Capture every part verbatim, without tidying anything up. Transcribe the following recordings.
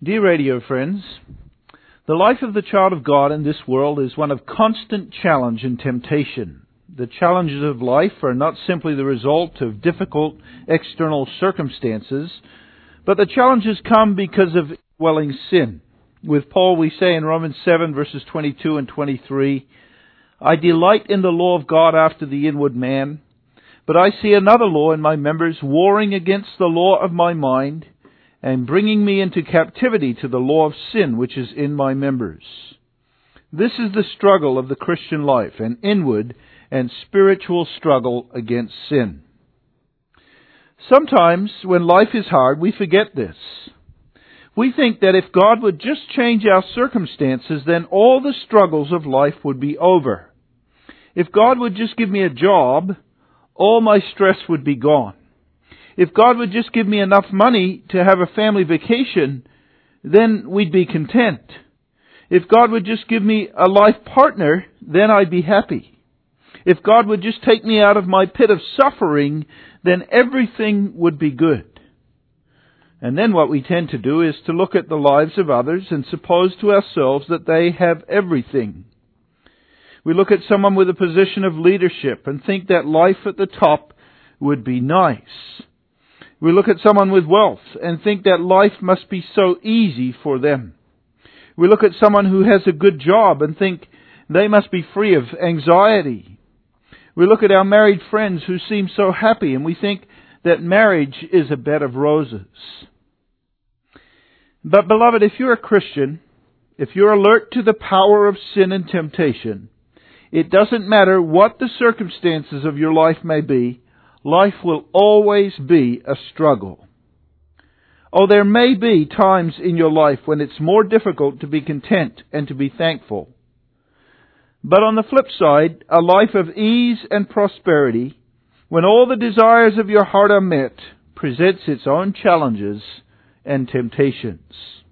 Dear radio friends, the life of the child of God in this world is one of constant challenge and temptation. The challenges of life are not simply the result of difficult external circumstances, but the challenges come because of indwelling sin. With Paul we say in Romans seven verses twenty-two and twenty-three, I delight in the law of God after the inward man, but I see another law in my members warring against the law of my mind, and bringing me into captivity to the law of sin which is in my members. This is the struggle of the Christian life, an inward and spiritual struggle against sin. Sometimes when life is hard, we forget this. We think that if God would just change our circumstances, then all the struggles of life would be over. If God would just give me a job, all my stress would be gone. If God would just give me enough money to have a family vacation, then we'd be content. If God would just give me a life partner, then I'd be happy. If God would just take me out of my pit of suffering, then everything would be good. And then what we tend to do is to look at the lives of others and suppose to ourselves that they have everything. We look at someone with a position of leadership and think that life at the top would be nice. We look at someone with wealth and think that life must be so easy for them. We look at someone who has a good job and think they must be free of anxiety. We look at our married friends who seem so happy and we think that marriage is a bed of roses. But beloved, if you're a Christian, if you're alert to the power of sin and temptation, it doesn't matter what the circumstances of your life may be, life will always be a struggle. Oh, there may be times in your life when it's more difficult to be content and to be thankful. But on the flip side, a life of ease and prosperity, when all the desires of your heart are met, presents its own challenges and temptations.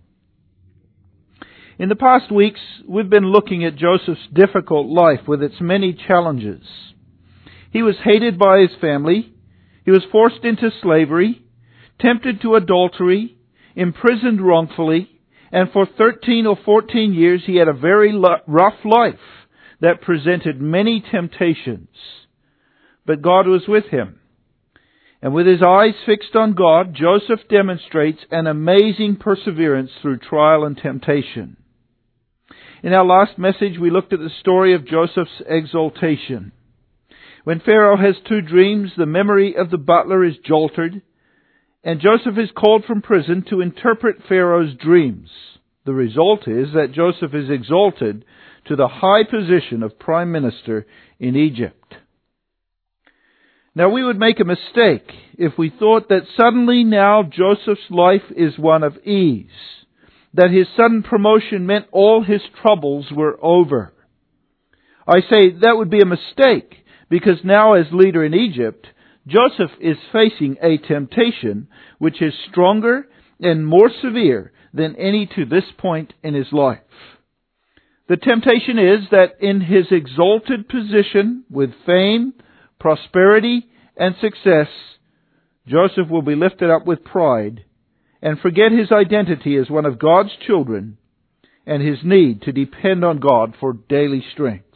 In the past weeks, we've been looking at Joseph's difficult life with its many challenges. He was hated by his family. He was forced into slavery, tempted to adultery, imprisoned wrongfully, and for thirteen or fourteen years he had a very rough life that presented many temptations. But God was with him. And with his eyes fixed on God, Joseph demonstrates an amazing perseverance through trial and temptation. In our last message, we looked at the story of Joseph's exaltation. When Pharaoh has two dreams, the memory of the butler is jolted, and Joseph is called from prison to interpret Pharaoh's dreams. The result is that Joseph is exalted to the high position of prime minister in Egypt. Now we would make a mistake if we thought that suddenly now Joseph's life is one of ease, that his sudden promotion meant all his troubles were over. I say that would be a mistake, because now as leader in Egypt, Joseph is facing a temptation which is stronger and more severe than any to this point in his life. The temptation is that in his exalted position with fame, prosperity, and success, Joseph will be lifted up with pride and forget his identity as one of God's children and his need to depend on God for daily strength.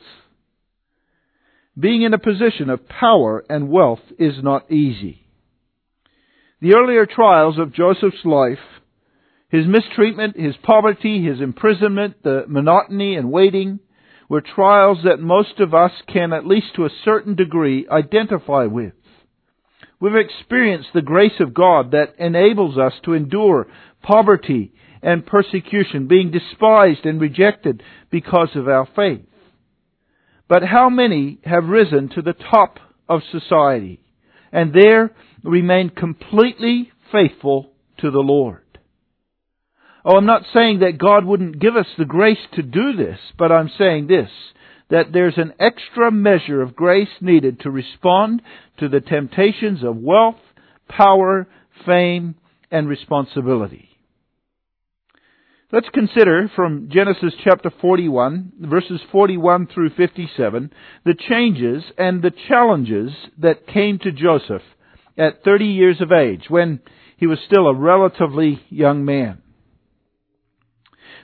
Being in a position of power and wealth is not easy. The earlier trials of Joseph's life, his mistreatment, his poverty, his imprisonment, the monotony and waiting, were trials that most of us can, at least to a certain degree, identify with. We've experienced the grace of God that enables us to endure poverty and persecution, being despised and rejected because of our faith. But how many have risen to the top of society and there remained completely faithful to the Lord? Oh, I'm not saying that God wouldn't give us the grace to do this, but I'm saying this, that there's an extra measure of grace needed to respond to the temptations of wealth, power, fame, and responsibility. Let's consider from Genesis chapter forty-one, verses forty-one through fifty-seven, the changes and the challenges that came to Joseph at thirty years of age, when he was still a relatively young man.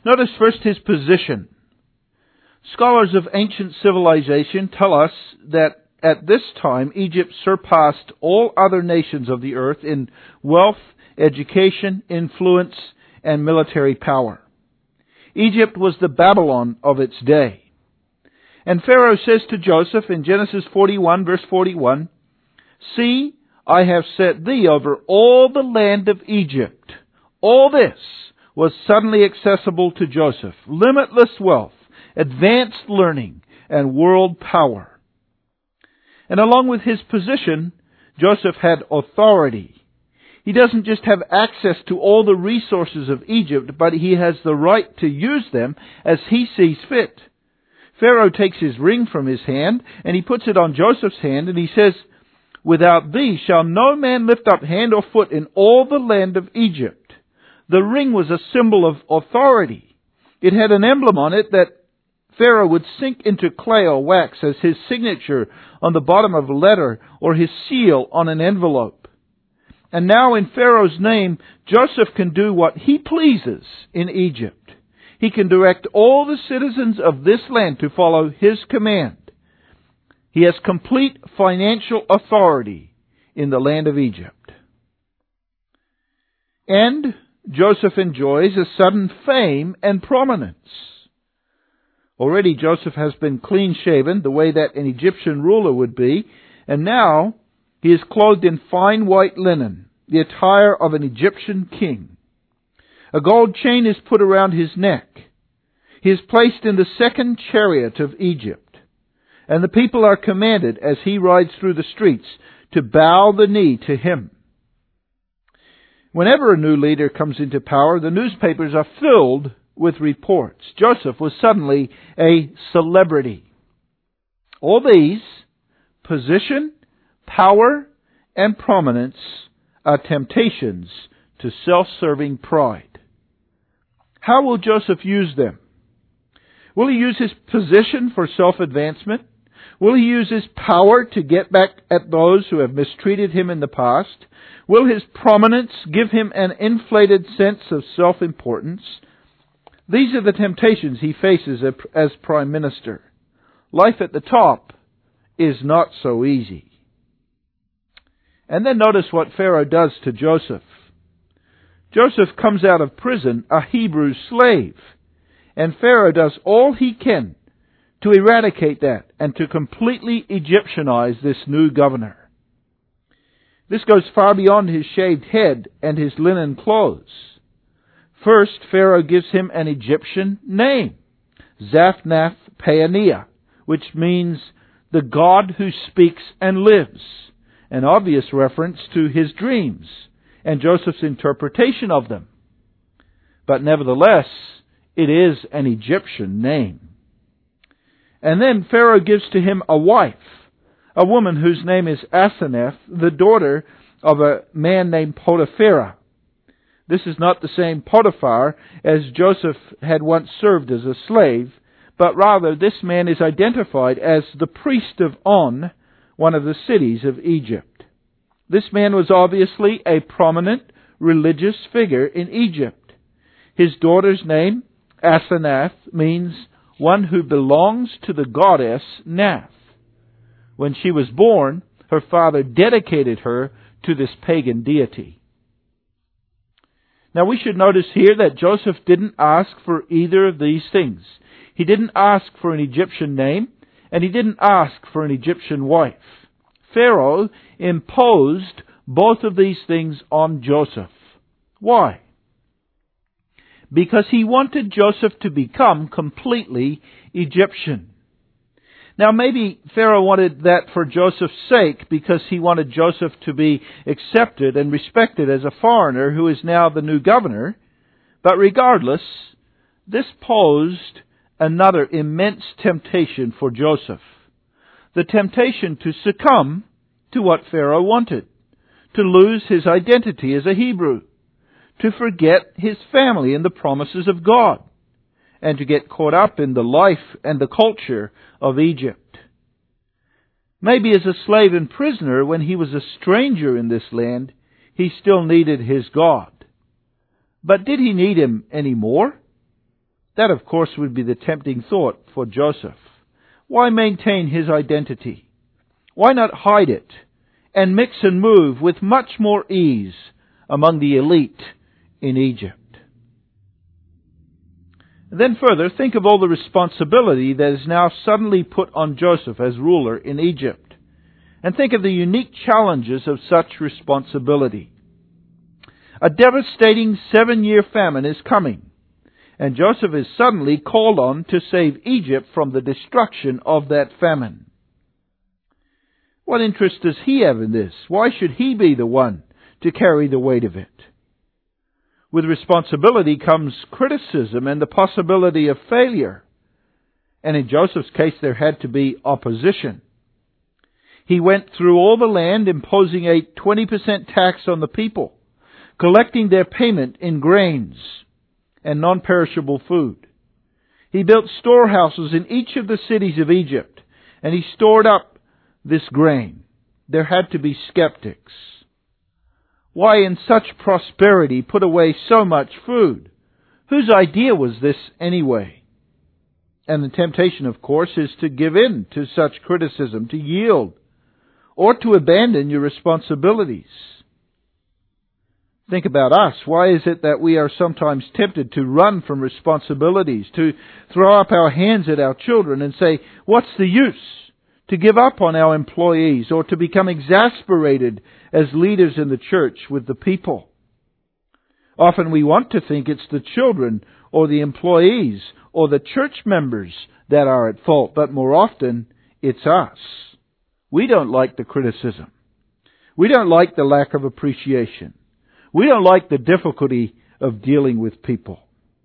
Notice first his position. Scholars of ancient civilization tell us that at this time Egypt surpassed all other nations of the earth in wealth, education, influence, and military power. Egypt was the Babylon of its day. And Pharaoh says to Joseph in Genesis forty-one, verse forty-one, "See, I have set thee over all the land of Egypt." All this was suddenly accessible to Joseph. Limitless wealth, advanced learning, and world power. And along with his position, Joseph had authority. He doesn't just have access to all the resources of Egypt, but he has the right to use them as he sees fit. Pharaoh takes his ring from his hand, and he puts it on Joseph's hand, and he says, "Without thee shall no man lift up hand or foot in all the land of Egypt." The ring was a symbol of authority. It had an emblem on it that Pharaoh would sink into clay or wax as his signature on the bottom of a letter or his seal on an envelope. And now in Pharaoh's name, Joseph can do what he pleases in Egypt. He can direct all the citizens of this land to follow his command. He has complete financial authority in the land of Egypt. And Joseph enjoys a sudden fame and prominence. Already Joseph has been clean-shaven, the way that an Egyptian ruler would be, and now he is clothed in fine white linen, the attire of an Egyptian king. A gold chain is put around his neck. He is placed in the second chariot of Egypt, and the people are commanded, as he rides through the streets, to bow the knee to him. Whenever a new leader comes into power, the newspapers are filled with reports. Joseph was suddenly a celebrity. All these, position, power, and prominence, are temptations to self-serving pride. How will Joseph use them? Will he use his position for self-advancement? Will he use his power to get back at those who have mistreated him in the past? Will his prominence give him an inflated sense of self-importance? These are the temptations he faces as prime minister. Life at the top is not so easy. And then notice what Pharaoh does to Joseph. Joseph comes out of prison a Hebrew slave, and Pharaoh does all he can to eradicate that and to completely Egyptianize this new governor. This goes far beyond his shaved head and his linen clothes. First, Pharaoh gives him an Egyptian name, Zaphnath-Paaneah, which means the God who speaks and lives, an obvious reference to his dreams and Joseph's interpretation of them. But nevertheless, it is an Egyptian name. And then Pharaoh gives to him a wife, a woman whose name is Asenath, the daughter of a man named Potiphera. This is not the same Potiphar as Joseph had once served as a slave, but rather this man is identified as the priest of On, one of the cities of Egypt. This man was obviously a prominent religious figure in Egypt. His daughter's name, Asenath, means one who belongs to the goddess Nath. When she was born, her father dedicated her to this pagan deity. Now we should notice here that Joseph didn't ask for either of these things. He didn't ask for an Egyptian name, and he didn't ask for an Egyptian wife. Pharaoh imposed both of these things on Joseph. Why? Because he wanted Joseph to become completely Egyptian. Now maybe Pharaoh wanted that for Joseph's sake because he wanted Joseph to be accepted and respected as a foreigner who is now the new governor. But regardless, this posed another immense temptation for Joseph. The temptation to succumb to what Pharaoh wanted, to lose his identity as a Hebrew, to forget his family and the promises of God, and to get caught up in the life and the culture of Egypt. Maybe as a slave and prisoner, when he was a stranger in this land, he still needed his God. But did he need Him any more? That, of course, would be the tempting thought for Joseph. Why maintain his identity? Why not hide it and mix and move with much more ease among the elite in Egypt? Then further, think of all the responsibility that is now suddenly put on Joseph as ruler in Egypt. And think of the unique challenges of such responsibility. A devastating seven-year famine is coming, and Joseph is suddenly called on to save Egypt from the destruction of that famine. What interest does he have in this? Why should he be the one to carry the weight of it? With responsibility comes criticism and the possibility of failure. And in Joseph's case, there had to be opposition. He went through all the land, imposing a twenty percent tax on the people, collecting their payment in grains and non-perishable food. He built storehouses in each of the cities of Egypt, and he stored up this grain. There had to be skeptics. Why in such prosperity put away so much food? Whose idea was this anyway? And the temptation, of course, is to give in to such criticism, to yield, or to abandon your responsibilities. Think about us. Why is it that we are sometimes tempted to run from responsibilities, to throw up our hands at our children and say, what's the use? To give up on our employees, or to become exasperated as leaders in the church with the people. Often we want to think it's the children or the employees or the church members that are at fault, but more often it's us. We don't like the criticism. We don't like the lack of appreciation. We don't like the difficulty of dealing with people.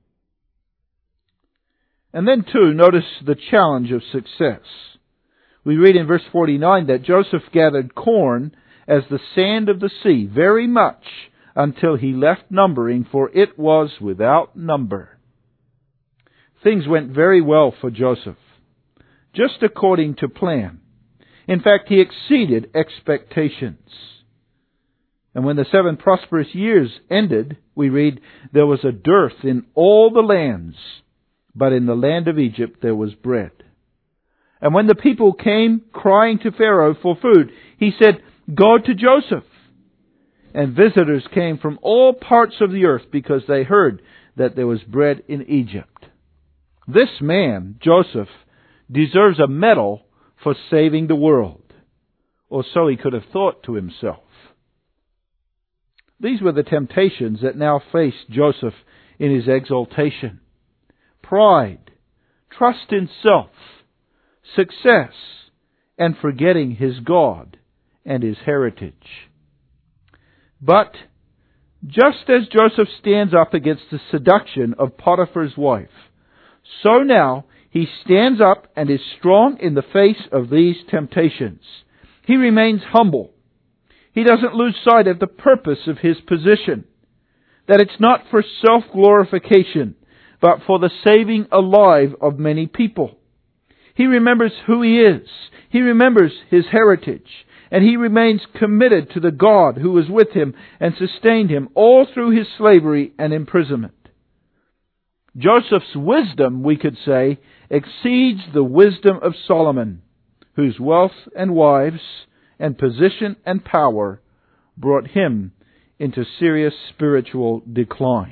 And then too, notice the challenge of success. We read in verse forty-nine that Joseph gathered corn as the sand of the sea, very much, until he left numbering, for it was without number. Things went very well for Joseph, just according to plan. In fact, he exceeded expectations. And when the seven prosperous years ended, we read, there was a dearth in all the lands, but in the land of Egypt there was bread. And when the people came crying to Pharaoh for food, he said, go to Joseph. And visitors came from all parts of the earth because they heard that there was bread in Egypt. This man, Joseph, deserves a medal for saving the world. Or so he could have thought to himself. These were the temptations that now faced Joseph in his exaltation. Pride, trust in self, success, and forgetting his God and his heritage. But just as Joseph stands up against the seduction of Potiphar's wife, so now he stands up and is strong in the face of these temptations. He remains humble. He doesn't lose sight of the purpose of his position, that it's not for self-glorification, but for the saving alive of many people. He remembers who he is. He remembers his heritage. And he remains committed to the God who was with him and sustained him all through his slavery and imprisonment. Joseph's wisdom, we could say, exceeds the wisdom of Solomon, whose wealth and wives and position and power brought him into serious spiritual decline.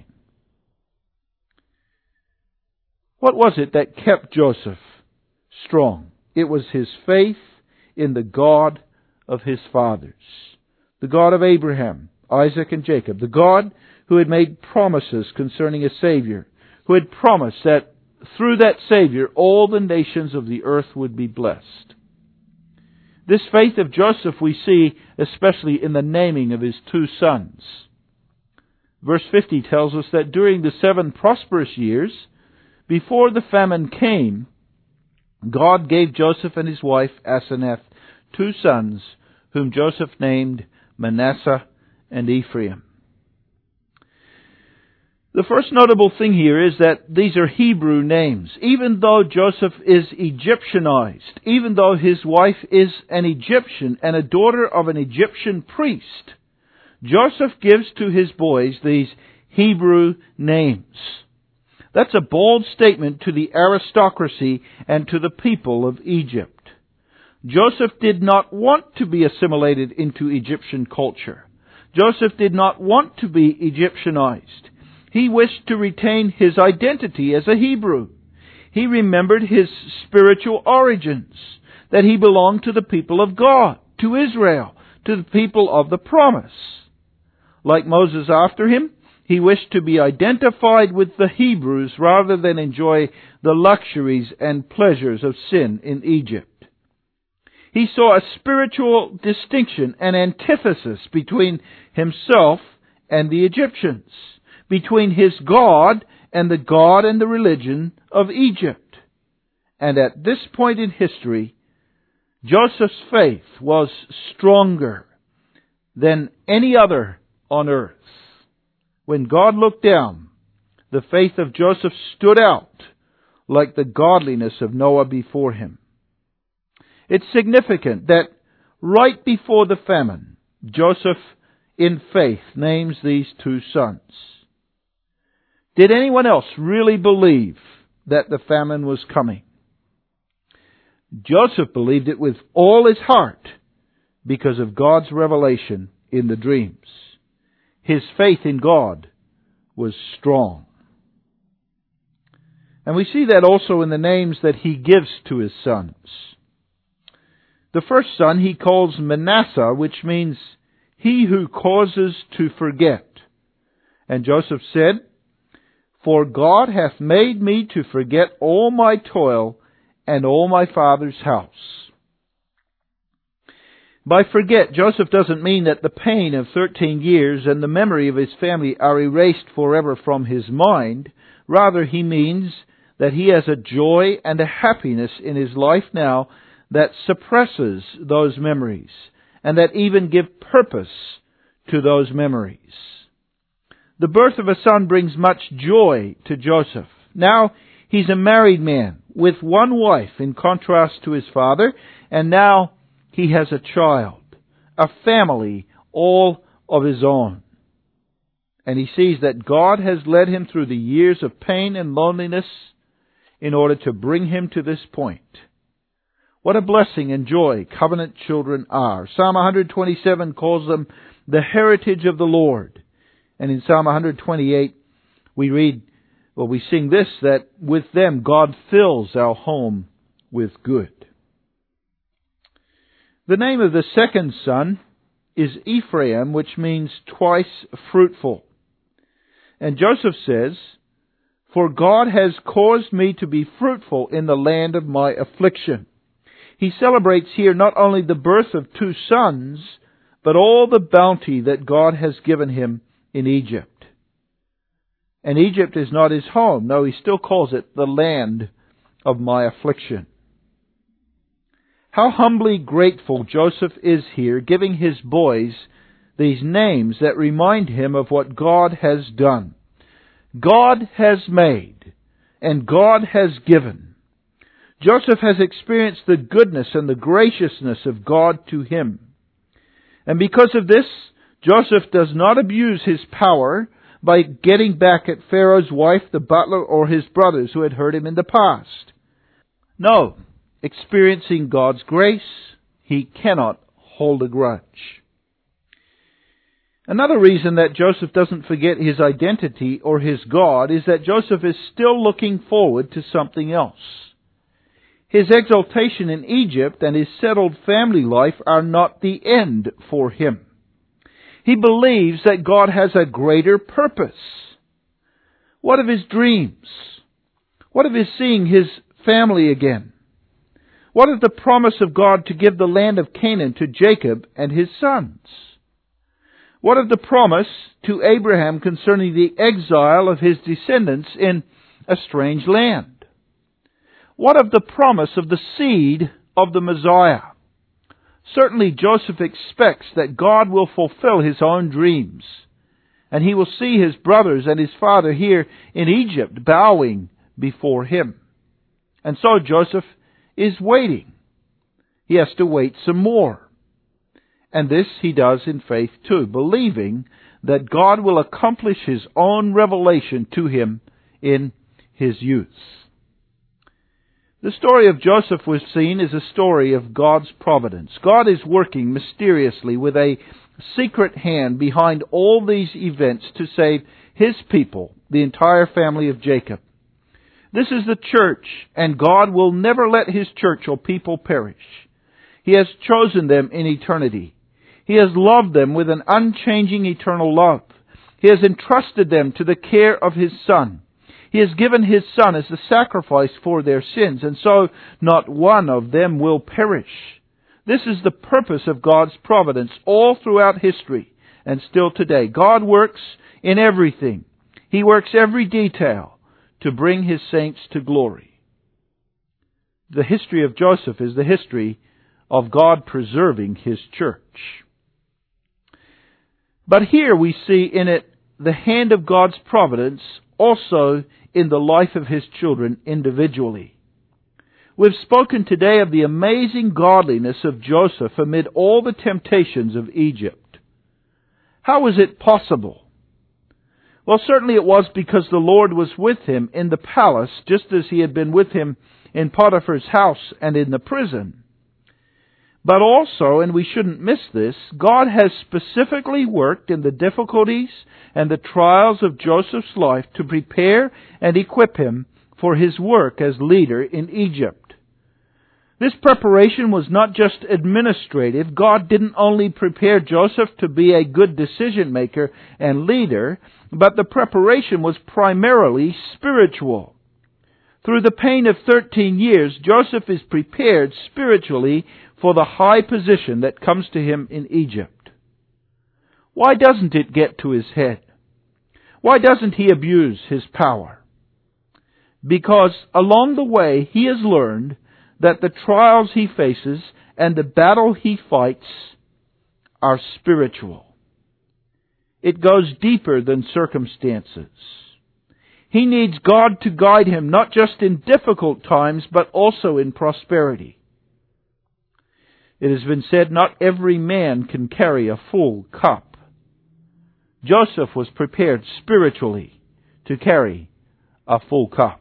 What was it that kept Joseph strong? It was his faith in the God of his fathers, the God of Abraham, Isaac, and Jacob, the God who had made promises concerning a Savior, who had promised that through that Savior all the nations of the earth would be blessed. This faith of Joseph we see especially in the naming of his two sons. Verse fifty tells us that during the seven prosperous years, before the famine came, God gave Joseph and his wife Asenath two sons, whom Joseph named Manasseh and Ephraim. The first notable thing here is that these are Hebrew names. Even though Joseph is Egyptianized, even though his wife is an Egyptian and a daughter of an Egyptian priest, Joseph gives to his boys these Hebrew names. That's a bold statement to the aristocracy and to the people of Egypt. Joseph did not want to be assimilated into Egyptian culture. Joseph did not want to be Egyptianized. He wished to retain his identity as a Hebrew. He remembered his spiritual origins, that he belonged to the people of God, to Israel, to the people of the promise. Like Moses after him, he wished to be identified with the Hebrews rather than enjoy the luxuries and pleasures of sin in Egypt. He saw a spiritual distinction and antithesis between himself and the Egyptians, between his God and the God and the religion of Egypt. And at this point in history, Joseph's faith was stronger than any other on earth. When God looked down, the faith of Joseph stood out like the godliness of Noah before him. It's significant that right before the famine, Joseph, in faith, names these two sons. Did anyone else really believe that the famine was coming? Joseph believed it with all his heart because of God's revelation in the dreams. His faith in God was strong. And we see that also in the names that he gives to his sons. The first son he calls Manasseh, which means he who causes to forget. And Joseph said, "For God hath made me to forget all my toil and all my father's house." By forget, Joseph doesn't mean that the pain of thirteen years and the memory of his family are erased forever from his mind. Rather, he means that he has a joy and a happiness in his life now that suppresses those memories and that even give purpose to those memories. The birth of a son brings much joy to Joseph. Now he's a married man with one wife in contrast to his father, and now he has a child, a family all of his own. And he sees that God has led him through the years of pain and loneliness in order to bring him to this point. What a blessing and joy covenant children are. Psalm one twenty-seven calls them the heritage of the Lord. And in Psalm one twenty-eight we read, well, we sing this, that with them God fills our home with good. The name of the second son is Ephraim, which means twice fruitful. And Joseph says, "For God has caused me to be fruitful in the land of my affliction." He celebrates here not only the birth of two sons, but all the bounty that God has given him in Egypt. And Egypt is not his home. No, he still calls it the land of my affliction. How humbly grateful Joseph is here, giving his boys these names that remind him of what God has done. God has made, and God has given. Joseph has experienced the goodness and the graciousness of God to him. And because of this, Joseph does not abuse his power by getting back at Pharaoh's wife, the butler, or his brothers who had hurt him in the past. No, experiencing God's grace, he cannot hold a grudge. Another reason that Joseph doesn't forget his identity or his God is that Joseph is still looking forward to something else. His exaltation in Egypt and his settled family life are not the end for him. He believes that God has a greater purpose. What of his dreams? What of his seeing his family again? What of the promise of God to give the land of Canaan to Jacob and his sons? What of the promise to Abraham concerning the exile of his descendants in a strange land? What of the promise of the seed of the Messiah? Certainly Joseph expects that God will fulfill his own dreams, and he will see his brothers and his father here in Egypt bowing before him. And so Joseph is waiting. He has to wait some more. And this he does in faith too, believing that God will accomplish his own revelation to him in his youth. The story of Joseph, we've seen, is a story of God's providence. God is working mysteriously with a secret hand behind all these events to save His people, the entire family of Jacob. This is the church, and God will never let His church or people perish. He has chosen them in eternity. He has loved them with an unchanging eternal love. He has entrusted them to the care of His Son. He has given His Son as a sacrifice for their sins, and so not one of them will perish. This is the purpose of God's providence all throughout history and still today. God works in everything. He works every detail to bring His saints to glory. The history of Joseph is the history of God preserving His church. But here we see in it the hand of God's providence also in the life of His children individually. We've spoken today of the amazing godliness of Joseph amid all the temptations of Egypt. How was it possible? Well, certainly it was because the Lord was with him in the palace, just as He had been with him in Potiphar's house and in the prison. But also, and we shouldn't miss this, God has specifically worked in the difficulties and the trials of Joseph's life to prepare and equip him for his work as leader in Egypt. This preparation was not just administrative. God didn't only prepare Joseph to be a good decision maker and leader, but the preparation was primarily spiritual. Through the pain of thirteen years, Joseph is prepared spiritually for the high position that comes to him in Egypt. Why doesn't it get to his head? Why doesn't he abuse his power? Because along the way he has learned that the trials he faces and the battle he fights are spiritual. It goes deeper than circumstances. He needs God to guide him not just in difficult times, but also in prosperity. It has been said, not every man can carry a full cup. Joseph was prepared spiritually to carry a full cup.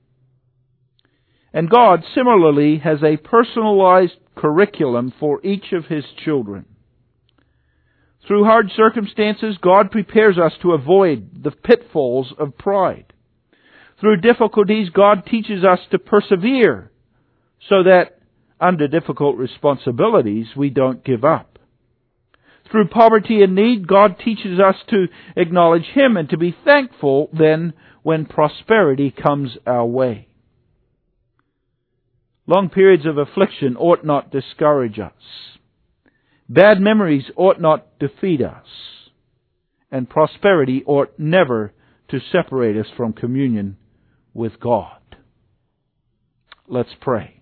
And God similarly has a personalized curriculum for each of His children. Through hard circumstances, God prepares us to avoid the pitfalls of pride. Through difficulties, God teaches us to persevere so that under difficult responsibilities, we don't give up. Through poverty and need, God teaches us to acknowledge Him and to be thankful then when prosperity comes our way. Long periods of affliction ought not discourage us. Bad memories ought not defeat us. And prosperity ought never to separate us from communion with God. Let's pray.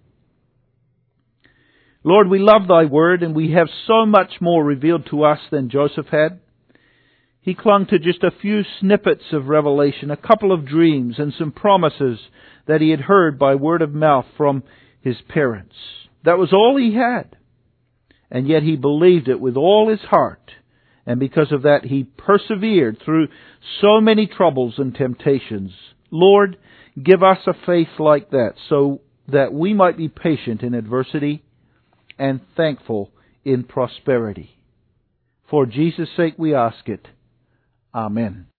Lord, we love Thy Word, and we have so much more revealed to us than Joseph had. He clung to just a few snippets of revelation, a couple of dreams, and some promises that he had heard by word of mouth from his parents. That was all he had. And yet he believed it with all his heart. And because of that, he persevered through so many troubles and temptations. Lord, give us a faith like that so that we might be patient in adversity and thankful in prosperity. For Jesus' sake we ask it. Amen.